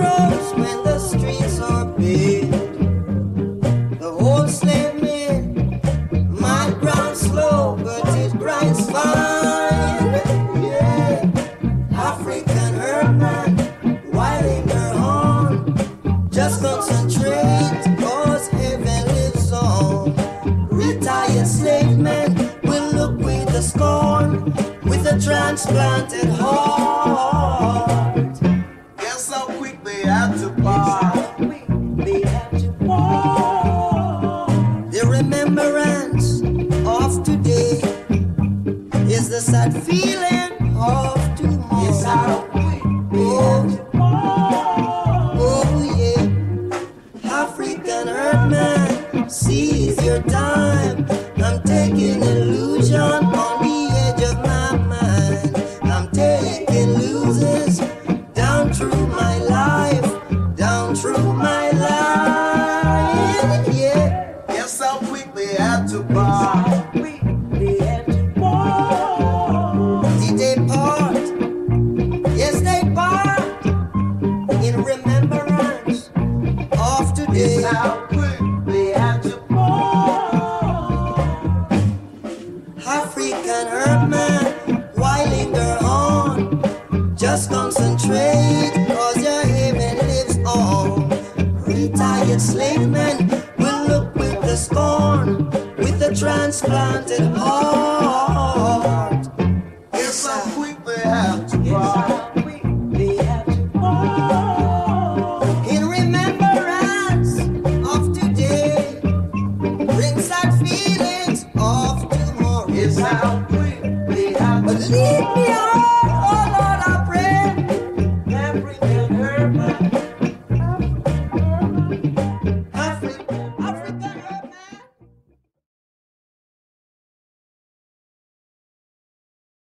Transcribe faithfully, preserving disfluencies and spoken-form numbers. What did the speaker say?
sorrows when the streets are big. The whole slave man might grind slow, but it grinds fine. Yeah, African herdman, whiling her horn. Just concentrate, cause heaven lives on. Retired slave men will look with a scorn, with a transplanted heart. Guess how quick they had to part. They had to part. The remembrance of today is the sad feeling of tomorrow. Guess how quick they had to part. Oh yeah, African herdman, seize your time. I'm taking illusion on the edge of my mind. I'm taking losers down through my life, down through my life. Yeah, Guess how quick they had to part. they had to part. Did they part? Yes, they part. In remembrance of today. Guess how quick they had to part. African herdman, whiling her on. Just concentrate, cause your heaven lives on. Retired slave men will look with the scorn, with the transplant.